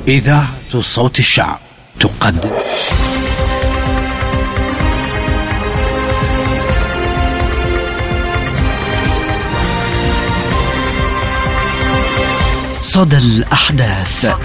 إذاعة صوت الشعب تقدم صدى الأحداث.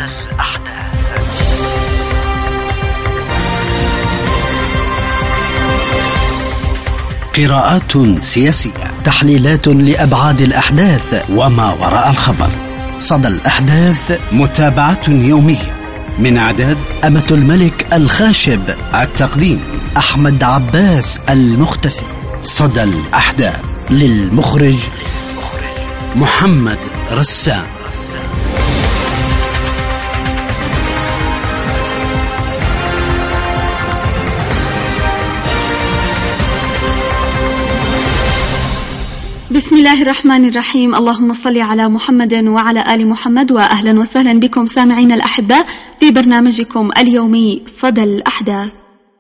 قراءات سياسية، تحليلات لأبعاد الأحداث وما وراء الخبر. صدى الأحداث، متابعة يومية من إعداد أمة الملك الخاشب، التقديم أحمد عباس المختفي. صدى الأحداث للمخرج محمد رسام. بسم الله الرحمن الرحيم. اللهم صل على محمد وعلى آل محمد، وأهلا وسهلا بكم سامعين الأحباء في برنامجكم اليومي صدى الأحداث.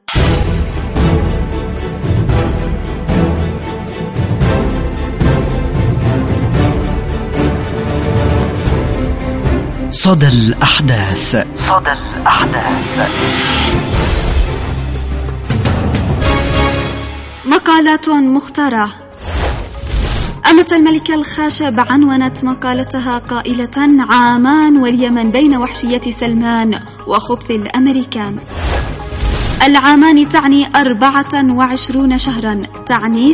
صدى الأحداث. صدى الأحداث. مقالات مختارة. أمة الملك الخاشب عنونت مقالتها قائلة: عامان واليمن بين وحشية سلمان وخبث الأمريكان. العامان تعني 24 شهرا، تعني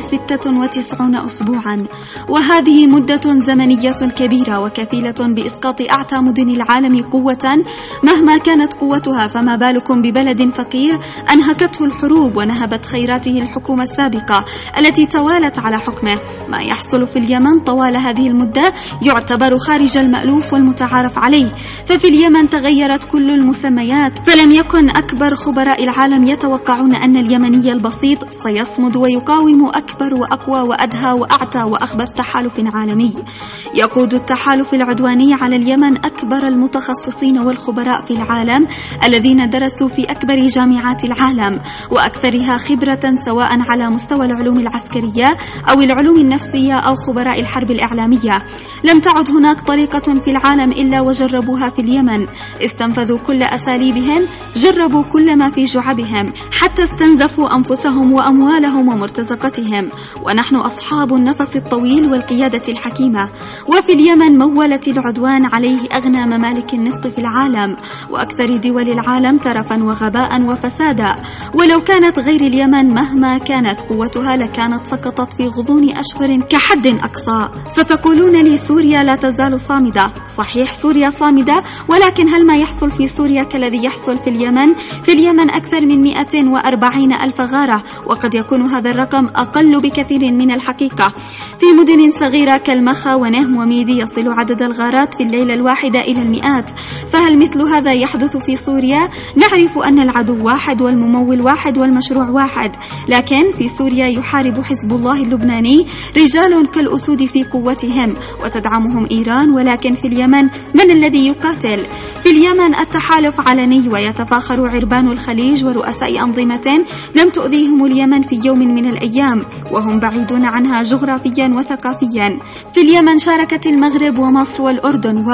96 أسبوعا، وهذه مدة زمنية كبيرة وكفيلة بإسقاط أعتى مدن العالم قوة مهما كانت قوتها، فما بالكم ببلد فقير أنهكته الحروب ونهبت خيراته الحكومة السابقة التي توالت على حكمه. ما يحصل في اليمن طوال هذه المدة يعتبر خارج المألوف والمتعارف عليه، ففي اليمن تغيرت كل المسميات، فلم يكن أكبر خبراء العالم يتوقعون أن اليمني البسيط سيصمد ويقاوم أكبر وأقوى وأدهى وأعتى وأخبث تحالف عالمي. يقود التحالف العدواني على اليمن أكبر المتخصصين والخبراء في العالم الذين درسوا في أكبر جامعات العالم وأكثرها خبرة، سواء على مستوى العلوم العسكرية أو العلوم النفسية أو خبراء الحرب الإعلامية. لم تعد هناك طريقة في العالم إلا وجربوها في اليمن، استنفذوا كل أساليبهم، جربوا كل ما في جعبهم، حتى استنزفوا أنفسهم وأموالهم ومرتزقتهم. ونحن أصحاب النفس الطويل والقيادة الحكيمة. وفي اليمن مولت العدوان عليه أغنى ممالك النفط في العالم وأكثر دول العالم ترفا وغباء وفسادا. ولو كانت غير اليمن مهما كانت قوتها لكانت سقطت في غضون أشهر كحد أقصى. ستقولون لي سوريا لا تزال صامدة. صحيح، سوريا صامدة، ولكن هل ما يحصل في سوريا كالذي يحصل في اليمن؟ في اليمن أكثر من 140 ألف غارة، وقد يكون هذا الرقم أقل بكثير من الحقيقة. في مدن صغيرة كالمخا ونهم وميدي يصل عدد الغارات في الليلة الواحدة إلى المئات. فهل مثل هذا يحدث في سوريا؟ نعرف أن العدو واحد والممول واحد والمشروع واحد، لكن في سوريا يحارب حزب الله اللبناني رجال كالأسود في قوتهم وتدعمهم إيران، ولكن في اليمن من الذي يقاتل؟ في اليمن التحالف علني ويتفاخر عربان الخليج ورؤساء أنظمة لم تؤذيهم اليمن في يوم من الأيام، وهم بعيدون عنها جغرافيا وثقافيا. في اليمن شاركت المغرب ومصر والأردن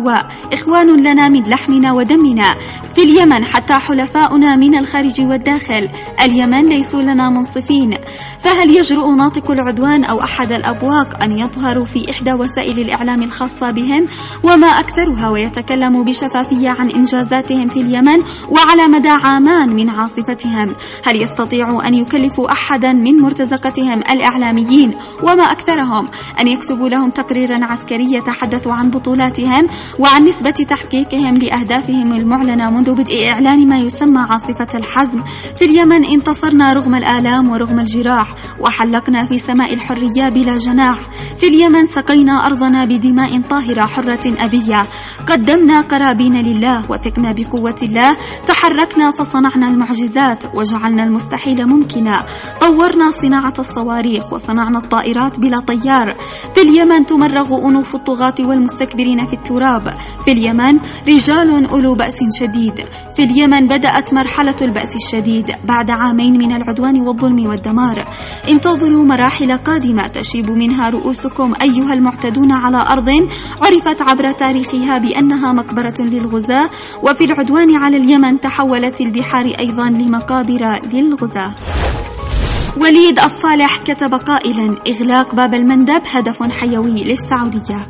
إخوان لنا من لحمنا ودمنا. في اليمن حتى حلفاؤنا من الخارج والداخل. اليمن ليسوا لنا منصفين. فهل يجرؤ ناطق العدوان أو أحد الأبواق أن يظهروا في إحدى وسائل الإعلام الخاصة بهم وما أكثرها ويتكلموا بشفافية عن إنجازاتهم في اليمن وعلى مدى عامان من عاصفتهم؟ هل يستطيعوا أن يكلفوا أحدا من مرتزقتهم الإعلاميين وما أكثرهم أن يكتبوا لهم تقريرا عسكري يتحدث عن بطولاتهم وعن نسبة تحقيقهم لأهدافهم المعلنة منذ بدء إعلان ما يسمى عاصفة الحزم؟ في اليمن انتصرنا رغم الآلام ورغم الجراح، وحلقنا في سماء الحرية بلا جناح. في اليمن سقينا أرضنا بدماء طاهرة حرة أبية، قدمنا قرابين لله، وثقنا بقوة الله، تحركنا فصنعنا المعجزات. المعجزات وجعلنا المستحيل ممكنا. طورنا صناعة الصواريخ وصنعنا الطائرات بلا طيار. في اليمن تمرغ أنوف الطغاة والمستكبرين في التراب. في اليمن رجال أولو بأس شديد. في اليمن بدأت مرحلة البأس الشديد بعد عامين من العدوان والظلم والدمار. انتظروا مراحل قادمة تشيب منها رؤوسكم أيها المعتدون على أرض عرفت عبر تاريخها بأنها مقبرة للغزاة. وفي العدوان على اليمن تحولت البحار أيضا لمقابر للغزاة. وليد الصالح كتب قائلا: إغلاق باب المندب هدف حيوي للسعودية.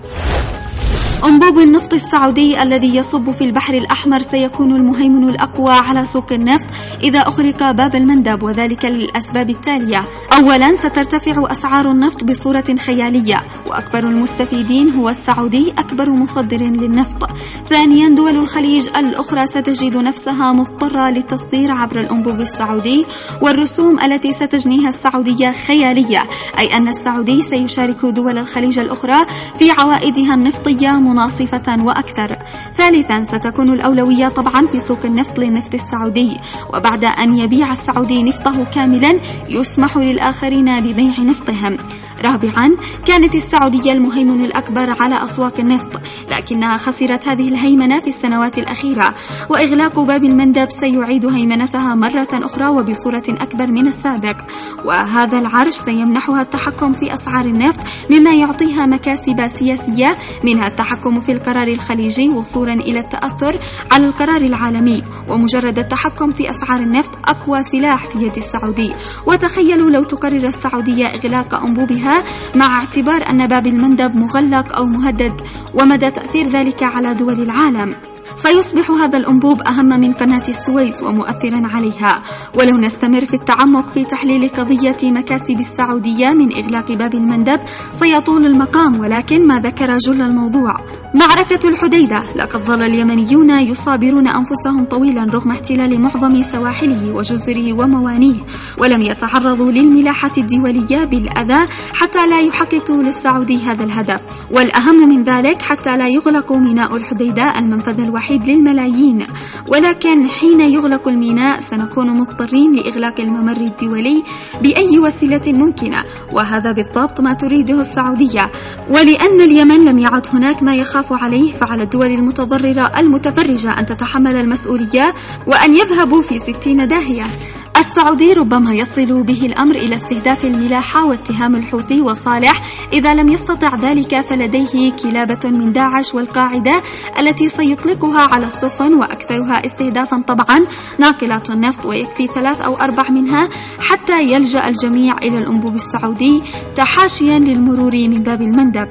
أنبوب النفط السعودي الذي يصب في البحر الأحمر سيكون المهيمن الأقوى على سوق النفط إذا أغلق باب المندب، وذلك للأسباب التالية: أولا، سترتفع أسعار النفط بصورة خيالية، وأكبر المستفيدين هو السعودي أكبر مصدر للنفط. ثانيا، دول الخليج الأخرى ستجد نفسها مضطرة للتصدير عبر الأنبوب السعودي، والرسوم التي ستجنيها السعودية خيالية، أي أن السعودي سيشارك دول الخليج الأخرى في عوائدها النفطية مناصفة وأكثر. ثالثا، ستكون الأولوية طبعا في سوق النفط للنفط السعودي، وبعد أن يبيع السعودي نفطه كاملا يسمح للآخرين ببيع نفطهم. رابعا، كانت السعودية المهيمن الأكبر على أسواق النفط، لكنها خسرت هذه الهيمنة في السنوات الأخيرة، وإغلاق باب المندب سيعيد هيمنتها مرة أخرى وبصورة أكبر من السابق. وهذا العرش سيمنحها التحكم في أسعار النفط، مما يعطيها مكاسب سياسية، منها التحكم في القرار الخليجي وصولا إلى التأثر على القرار العالمي. ومجرد التحكم في أسعار النفط أقوى سلاح في يد السعودي. وتخيلوا لو تقرر السعودية إغلاق أنبوبها مع اعتبار أن باب المندب مغلق أو مهدد، ومدى تأثير ذلك على دول العالم. سيصبح هذا الأنبوب أهم من قناة السويس ومؤثرا عليها. ولو نستمر في التعمق في تحليل قضية مكاسب السعودية من إغلاق باب المندب سيطول المقام، ولكن ما ذكر جل الموضوع. معركة الحديدة. لقد ظل اليمنيون يصابرون أنفسهم طويلا رغم احتلال معظم سواحله وجزره وموانيه، ولم يتعرضوا للملاحة الدولية بالأذى حتى لا يحققوا للسعودي هذا الهدف. والأهم من ذلك حتى لا يغلق ميناء الحديدة المنفذ الوحيد للملايين. ولكن حين يغلق الميناء سنكون مضطرين لإغلاق الممر الدولي بأي وسيلة ممكنة، وهذا بالضبط ما تريده السعودية. ولأن اليمن لم يعد هناك ما يخاف عليه، فعلى الدول المتضررة المتفرجة أن تتحمل المسؤولية وأن يذهبوا في 60 داهية. السعودي ربما يصل به الأمر إلى استهداف الملاحة واتهام الحوثي وصالح. إذا لم يستطع ذلك فلديه كلابة من داعش والقاعدة التي سيطلقها على السفن، وأكثرها استهدافا طبعا ناقلات النفط، ويكفي 3 أو 4 منها حتى يلجأ الجميع إلى الأنبوب السعودي تحاشيا للمرور من باب المندب.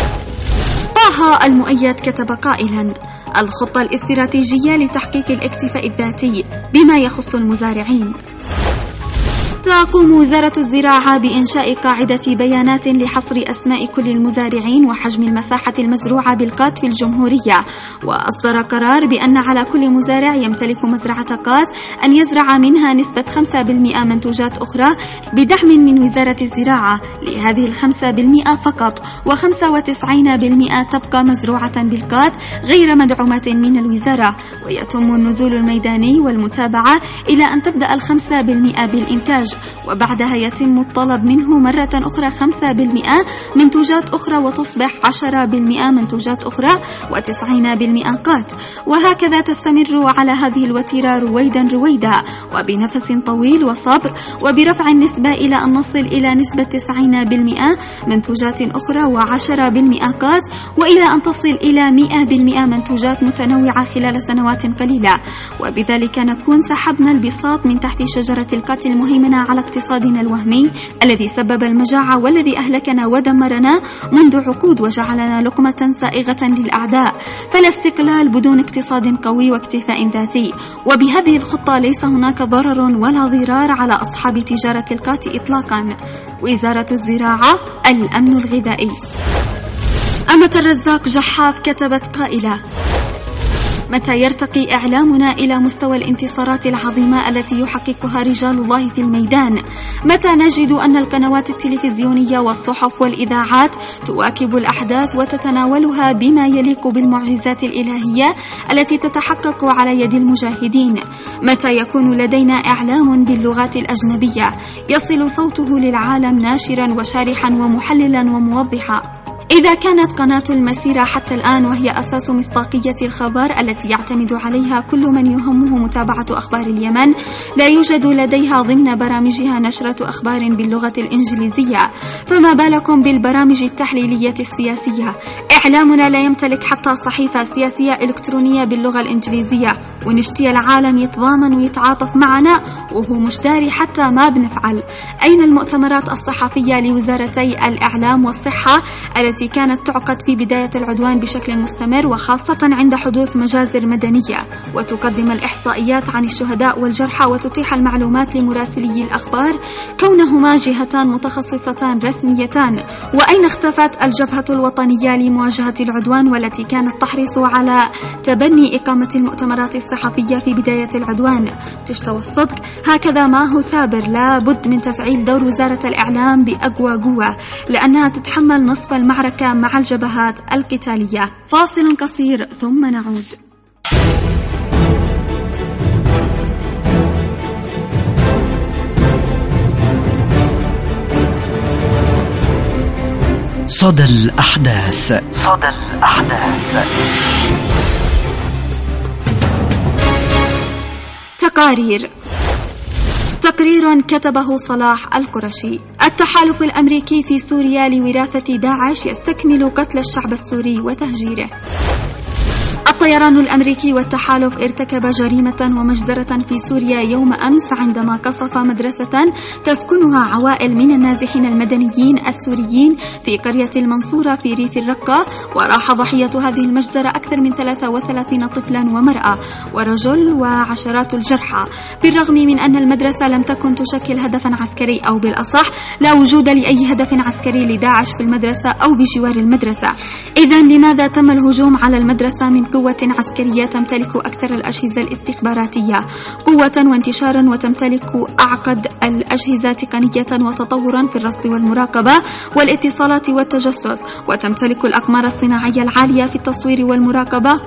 طه المؤيد كتب قائلا: الخطة الاستراتيجية لتحقيق الاكتفاء الذاتي بما يخص المزارعين. تقوم وزارة الزراعة بإنشاء قاعدة بيانات لحصر أسماء كل المزارعين وحجم المساحة المزروعة بالقات في الجمهورية. وأصدر قرار بأن على كل مزارع يمتلك مزرعة قات أن يزرع منها نسبة 5% منتوجات أخرى بدعم من وزارة الزراعة. لهذه 5% فقط، و95% تبقى مزروعة بالقات غير مدعومة من الوزارة. ويتم النزول الميداني والمتابعة إلى أن تبدأ 5% بالإنتاج، وبعدها يتم الطلب منه مرة أخرى 5% منتوجات أخرى، وتصبح 10% منتوجات أخرى، و90% قات. وهكذا تستمر على هذه الوتيرة رويدا رويدا، وبنفس طويل وصبر، وبرفع النسبة إلى أن نصل إلى نسبة 90% منتوجات أخرى و10% قات، وإلى أن تصل إلى 100% منتوجات متنوعة خلال سنوات قليلة. وبذلك نكون سحبنا البساط من تحت شجرة القات المهيمنة على اقتصادنا الوهمي الذي سبب المجاعة والذي أهلكنا ودمرنا منذ عقود وجعلنا لقمة سائغة للأعداء. فلا استقلال بدون اقتصاد قوي واكتفاء ذاتي. وبهذه الخطة ليس هناك ضرر ولا ضرار على أصحاب تجارة القات إطلاقا. وزارة الزراعة: الأمن الغذائي. أمة الرزاق جحاف كتبت قائلة: متى يرتقي إعلامنا إلى مستوى الانتصارات العظيمة التي يحققها رجال الله في الميدان؟ متى نجد أن القنوات التلفزيونية والصحف والإذاعات تواكب الأحداث وتتناولها بما يليق بالمعجزات الإلهية التي تتحقق على يد المجاهدين؟ متى يكون لدينا إعلام باللغات الأجنبية يصل صوته للعالم ناشرا وشارحا ومحللا وموضحا؟ إذا كانت قناة المسيرة حتى الآن وهي أساس مصداقية الخبر التي يعتمد عليها كل من يهمه متابعة أخبار اليمن، لا يوجد لديها ضمن برامجها نشرة أخبار باللغة الإنجليزية، فما بالكم بالبرامج التحليلية السياسية؟ إعلامنا لا يمتلك حتى صحيفة سياسية إلكترونية باللغة الإنجليزية، ونشتي العالم يتضامن ويتعاطف معنا وهو مش داري حتى ما بنفعل. أين المؤتمرات الصحفية لوزارتي الإعلام والصحة التي كانت تعقد في بداية العدوان بشكل مستمر وخاصة عند حدوث مجازر مدنية، وتقدم الإحصائيات عن الشهداء والجرحى وتتيح المعلومات لمراسلي الأخبار كونهما جهتان متخصصتان رسميتان؟ وأين اختفت الجبهة الوطنية لمواجهة العدوان والتي كانت تحرص على تبني إقامة المؤتمرات الصحفية في بداية العدوان؟ تشتوى الصدق، هكذا ما هو سابر، لا بد من تفعيل دور وزارة الإعلام بأقوى قوة، لأنها تتحمل نصف المعركة مع الجبهات القتالية. فاصل قصير ثم نعود. صدى الأحداث. صدى الأحداث. تقرير كتبه صلاح القرشي: التحالف الأمريكي في سوريا لوراثة داعش يستكمل قتل الشعب السوري وتهجيره. الطيران الأمريكي والتحالف ارتكب جريمة ومجزرة في سوريا يوم أمس عندما قصف مدرسة تسكنها عوائل من النازحين المدنيين السوريين في قرية المنصورة في ريف الرقة، وراح ضحية هذه المجزرة أكثر من 33 طفلا ومرأة ورجل وعشرات الجرحى، بالرغم من أن المدرسة لم تكن تشكل هدفا عسكري، أو بالأصح لا وجود لأي هدف عسكري لداعش في المدرسة أو بجوار المدرسة. إذن لماذا تم الهجوم على المدرسة من قوة عسكرية تمتلك أكثر الأجهزة الاستخباراتية قوة وانتشارا، وتمتلك أعقد الأجهزة تقنية وتطورا في الرصد والمراقبة والاتصالات والتجسس، وتمتلك الأقمار الصناعية العالية في التصوير والمراقبة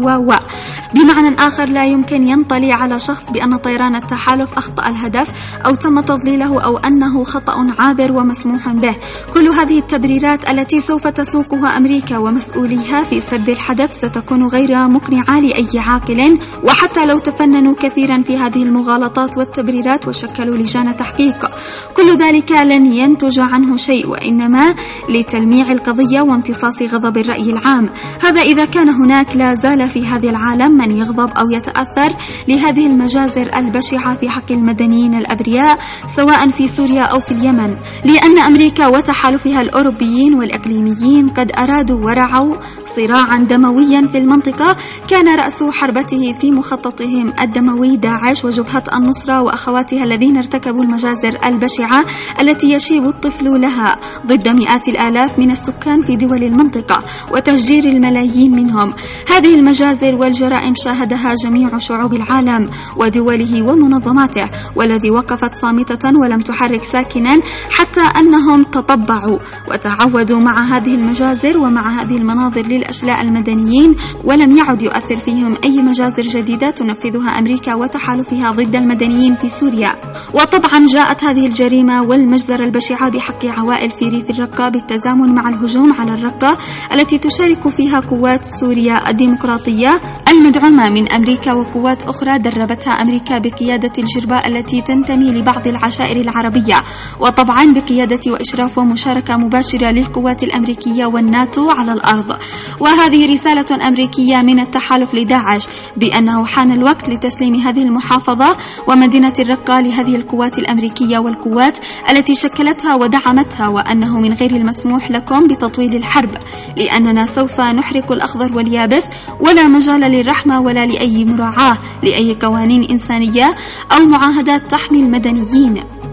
بمعنى آخر، لا يمكن ينطلي على شخص بأن طيران التحالف أخطأ الهدف أو تم تضليله أو أنه خطأ عابر ومسموح به. كل هذه التبريرات التي سوف تسوقها أمريكا ومسؤوليها في سرد الحدث ستكون غير مقنعة لأي عاقل، وحتى لو تفننوا كثيرا في هذه المغالطات والتبريرات وشكلوا لجان تحقيق، كل ذلك لن ينتج عنه شيء، وإنما لتلميع القضية وامتصاص غضب الرأي العام. هذا إذا كان هناك لا زال في هذا العالم من يغضب أو يتأثر لهذه المجازر البشعة في حق المدنيين الأبرياء سواء في سوريا أو في اليمن، لأن أمريكا وتحالفها الأوروبيين والإقليميين قد أرادوا ورعوا صراعا دمويا في المنطقة كان رأس حربته في مخططهم الدموي داعش وجبهة النصرة وأخواتها الذين ارتكبوا المجازر البشعة التي يشيب الطفل لها ضد مئات الآلاف من السكان في دول المنطقة وتهجير الملايين منهم. هذه المجازر والجرائم شاهدها جميع شعوب العالم ودوله ومنظماته، والذي وقفت صامتة ولم تحرك ساكنا حتى أنهم تطبعوا وتعودوا مع هذه المجازر ومع هذه المناظر للأشلاء المدنيين، ولم يعد يؤثر فيهم أي مجازر جديدة تنفذها أمريكا وتحالفها ضد المدنيين في سوريا. وطبعا جاءت هذه الجريمة والمجزرة البشعة بحق عوائل في ريف الرقة بالتزامن مع الهجوم على الرقة التي تشارك فيها قوات سوريا الديمقراطية المدعومة من أمريكا وقوات أخرى دربتها أمريكا بقيادة الجرباء التي تنتمي لبعض العشائر العربية، وطبعا بقيادة وإشراف ومشاركة مباشرة للقوات الأمريكية والناتو على الأرض. وهذه رسالة أمريكية من التحالف لداعش بأنه حان الوقت لتسليم هذه المحافظة ومدينة الرقة لهذه القوات الأمريكية والقوات التي شكلتها ودعمتها، وأنه من غير المسموح لكم بتطويل الحرب، لأننا سوف نحرق الأخضر واليابس، ولا مجال للرحمة ولا لأي مراعاة لأي قوانين إنسانية أو معاهدات تحمي المدنيين.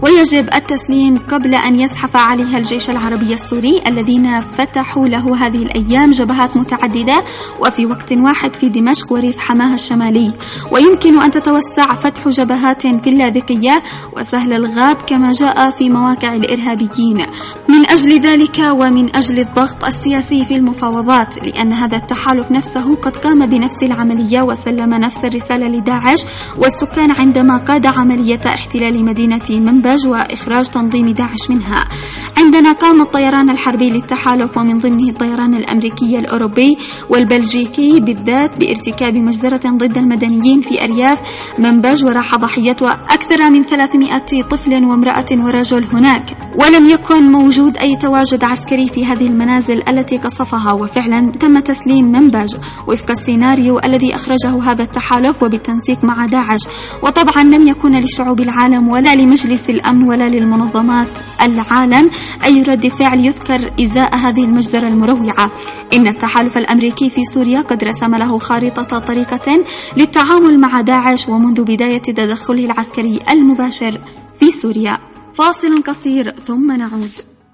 ويجب التسليم قبل أن يزحف عليها الجيش العربي السوري الذين فتحوا له هذه الأيام جبهات متعددة وفي وقت واحد في دمشق وريف حماة الشمالي. ويمكن أن تتوسع فتح جبهات في اللاذقية وسهل الغاب كما جاء في مواقع الإرهابيين. من أجل ذلك ومن أجل الضغط السياسي في المفاوضات، لأن هذا التحالف نفسه قد قام بنفس العملية وسلم نفس الرسالة لداعش والسكان عندما قاد عملية احتلال مدينة منبج وإخراج تنظيم داعش منها. عندنا قام الطيران الحربي للتحالف ومن ضمنه الطيران الأمريكي الأوروبي والبلجيكي بالذات بارتكاب مجزرة ضد المدنيين في أرياف منبج، وراح ضحيتها أكثر من 300 طفل وامرأة ورجل هناك، ولم يكن موجود أي تواجد عسكري في هذه المنازل التي قصفها، وفعلا تم تسليم منبج وفق السيناريو الذي أخرجه هذا التحالف وبالتنسيق مع داعش. وطبعا لم يكن لشعوب العالم ولا لمجلس الأمن ولا للمنظمات العالم أي رد فعل يذكر إزاء هذه المجزرة المروعة. إن التحالف الأمريكي في سوريا قد رسم له خارطة طريقة للتعامل مع داعش ومنذ بداية تدخله العسكري المباشر في سوريا. فاصل قصير ثم نعود.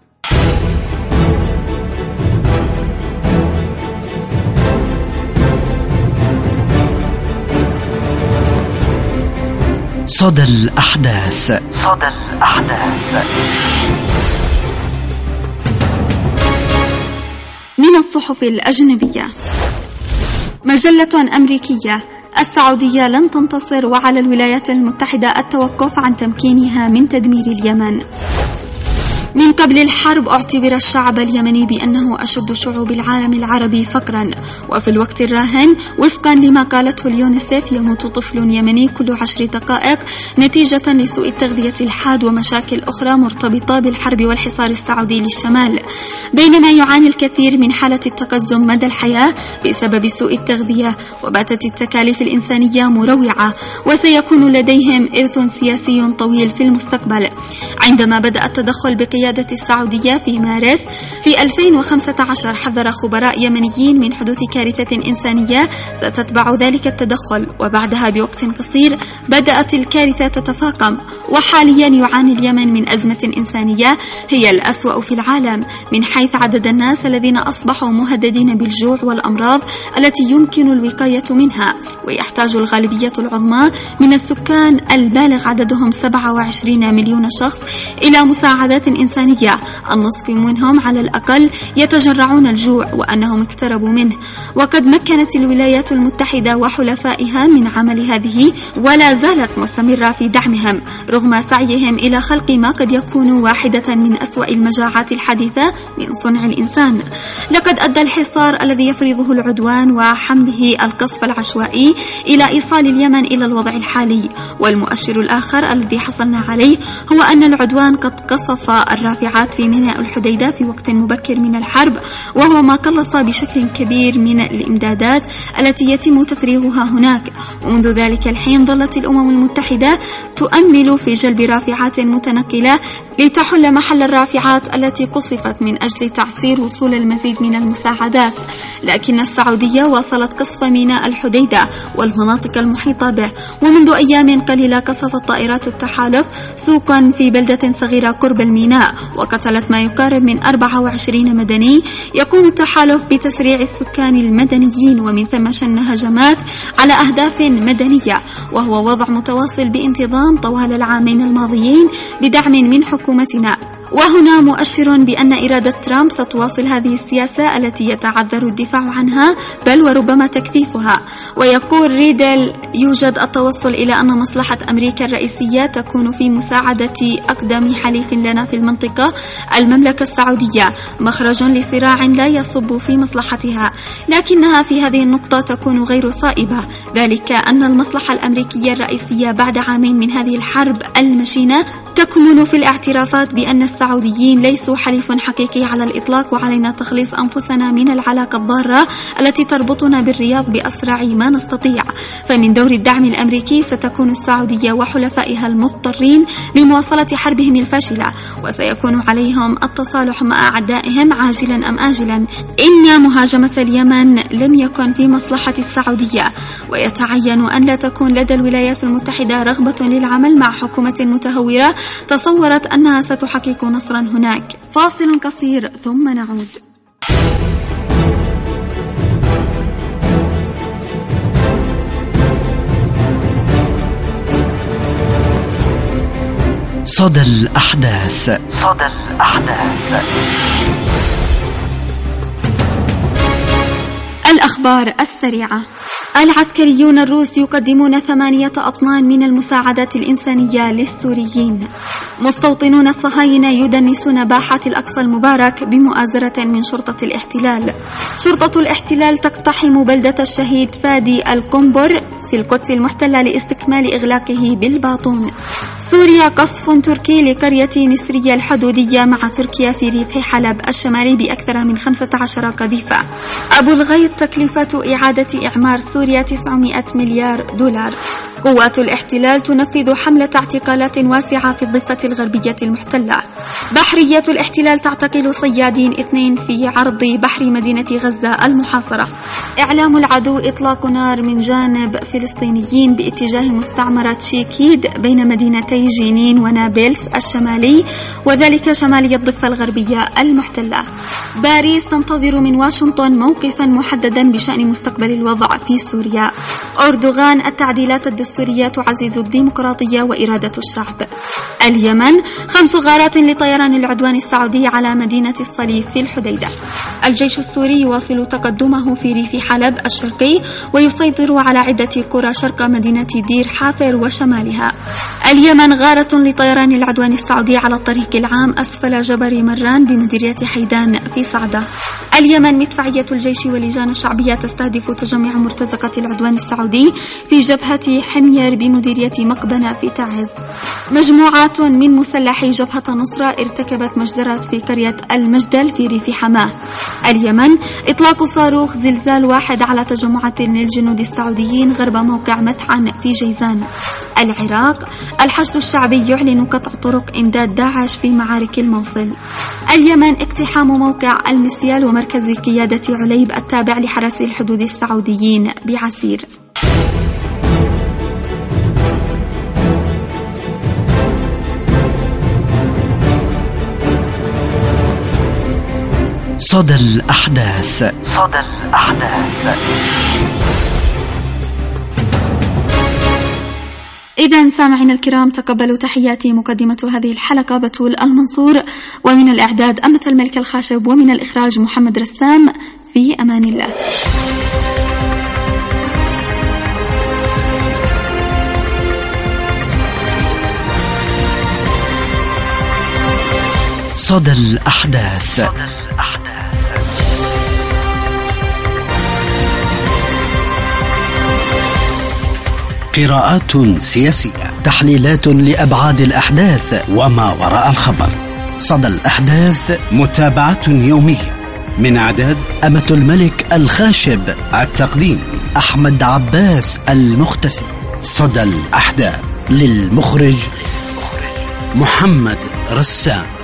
صدى الأحداث. صدى الأحداث. من الصحف الأجنبية: مجلة أمريكية: السعودية لن تنتصر وعلى الولايات المتحدة التوقف عن تمكينها من تدمير اليمن. من قبل الحرب اعتبر الشعب اليمني بأنه أشد شعوب العالم العربي فقرا، وفي الوقت الراهن وفقا لما قالته اليونيسف يموت طفل يمني كل 10 دقائق نتيجة لسوء التغذية الحاد ومشاكل أخرى مرتبطة بالحرب والحصار السعودي للشمال، بينما يعاني الكثير من حالة التقزم مدى الحياة بسبب سوء التغذية. وباتت التكاليف الإنسانية مروعة وسيكون لديهم إرث سياسي طويل في المستقبل. عندما بدأ التدخل بقيادة السعودية في مارس في 2015 حذر خبراء يمنيين من حدوث كارثة إنسانية ستتبع ذلك التدخل، وبعدها بوقت قصير بدأت الكارثة تتفاقم، وحاليا يعاني اليمن من أزمة إنسانية هي الأسوأ في العالم من حيث عدد الناس الذين أصبحوا مهددين بالجوع والأمراض التي يمكن الوقاية منها، ويحتاج الغالبية العظمى من السكان البالغ عددهم 27 مليون شخص إلى مساعدات إنسانية، النصف منهم على الأقل يتجرعون الجوع وأنهم اقتربوا منه. وقد مكنت الولايات المتحدة وحلفائها من عمل هذه ولا زالت مستمرة في دعمهم رغم سعيهم إلى خلق ما قد يكون واحدة من أسوأ المجاعات الحديثة من صنع الإنسان. لقد أدى الحصار الذي يفرضه العدوان وحمله القصف العشوائي إلى إيصال اليمن إلى الوضع الحالي. والمؤشر الآخر الذي حصلنا عليه هو أن العدوان قد قصف الرافعات في ميناء الحديدة في وقت مبكر من الحرب، وهو ما قلص بشكل كبير من الإمدادات التي يتم تفريغها هناك. ومنذ ذلك الحين ظلت الأمم المتحدة تؤمل في جلب رافعات متنقلة لتحل محل الرافعات التي قصفت من أجل تعسير وصول المزيد من المساعدات، لكن السعودية واصلت قصف ميناء الحديدة والمناطق المحيطة به. ومنذ أيام قليلة قصفت طائرات التحالف سوقا في بلدة صغيرة قرب الميناء وقتلت ما يقارب من 24 مدني. يقوم التحالف بتسريع السكان المدنيين ومن ثم شن هجمات على أهداف مدنية، وهو وضع متواصل بانتظام طوال العامين الماضيين بدعم من حكومتنا. وهنا مؤشر بأن إرادة ترامب ستواصل هذه السياسة التي يتعذر الدفاع عنها بل وربما تكثيفها. ويقول ريدل يوجد التوصل إلى أن مصلحة أمريكا الرئيسية تكون في مساعدة أقدم حليف لنا في المنطقة المملكة السعودية، مخرج لصراع لا يصب في مصلحتها، لكنها في هذه النقطة تكون غير صائبة، ذلك أن المصلحة الأمريكية الرئيسية بعد عامين من هذه الحرب المشينة تكمن في الاعترافات بأن السعوديين ليسوا حليف حقيقي على الإطلاق، وعلينا تخليص أنفسنا من العلاقة الضارة التي تربطنا بالرياض بأسرع ما نستطيع. فمن دور الدعم الأمريكي ستكون السعودية وحلفائها المضطرين لمواصلة حربهم الفاشلة، وسيكون عليهم التصالح مع أعدائهم عاجلا أم آجلا. إن مهاجمة اليمن لم يكن في مصلحة السعودية، ويتعين أن لا تكون لدى الولايات المتحدة رغبة للعمل مع حكومة متهورة تصورت أنها ستحقق نصرا هناك. فاصل قصير ثم نعود. صدى الأحداث. صدى الأحداث. الأخبار السريعة. العسكريون الروس يقدمون 8 أطنان من المساعدات الإنسانية للسوريين. مستوطنون الصهاينة يدنسون باحات الأقصى المبارك بمؤازرة من شرطة الاحتلال. شرطة الاحتلال تقتحم بلدة الشهيد فادي القنبر في القدس المحتلة لاستكمال إغلاقه بالباطون. سوريا قصف تركي لقرية نسرية الحدودية مع تركيا في ريف حلب الشمالي بأكثر من 15 قذيفة. أبو الغيط تكلفة إعادة إعمار سوريا 900 مليار دولار. قوات الاحتلال تنفذ حملة اعتقالات واسعة في الضفة الغربية المحتلة. بحرية الاحتلال تعتقل صيادين 2 في عرض بحر مدينة غزة المحاصرة. إعلام العدو إطلاق نار من جانب فلسطينيين باتجاه مستعمرة شيكيد بين مدينتي جنين ونابلس الشمالي وذلك شمالي الضفة الغربية المحتلة. باريس تنتظر من واشنطن موقفا محددا بشأن مستقبل الوضع في سوريا. أردوغان التعديلات الدستورية تعزز الديمقراطية وإرادة الشعب. اليمن 5 غارات لطيران العدوان السعودي على مدينة الصليب في الحديدة. الجيش السوري يواصل تقدمه في ريف حلب الشرقي ويسيطر على عدة قرى شرق مدينة دير حافر وشمالها. اليمن غارة لطيران العدوان السعودي على الطريق العام أسفل جبر مران بمديرية حيدان في صعدة. اليمن مدفعية الجيش واللجان الشعبية تستهدف تجمع مرتزقة العدوان السعودي في جبهة حمير بمديرية مقبنة في تعز. مجموعات من مسلحي جبهة نصرة ارتكبت مجزرات في قرية المجدل في ريف حماه. اليمن إطلاق صاروخ زلزال 1 على تجمعات للجنود السعوديين غرب موقع مثحن في جيزان. العراق الحشد الشعبي يعلن قطع طرق إمداد داعش في معارك الموصل. اليمن اقتحام موقع المسيال ومركز قيادة عليب التابع لحرس الحدود السعوديين بعسير. صدى الأحداث. صدى الأحداث. إذن سامعين الكرام، تقبلوا تحياتي مقدمة هذه الحلقة بتول المنصور، ومن الإعداد أمة الملك الخاشب، ومن الإخراج محمد رسام. في أمان الله. صدى الأحداث. قراءات سياسية، تحليلات لأبعاد الأحداث وما وراء الخبر. صدى الأحداث، متابعة يومية من إعداد أمة الملك الخاشب، التقديم أحمد عباس المختفي. صدى الأحداث للمخرج محمد رسام.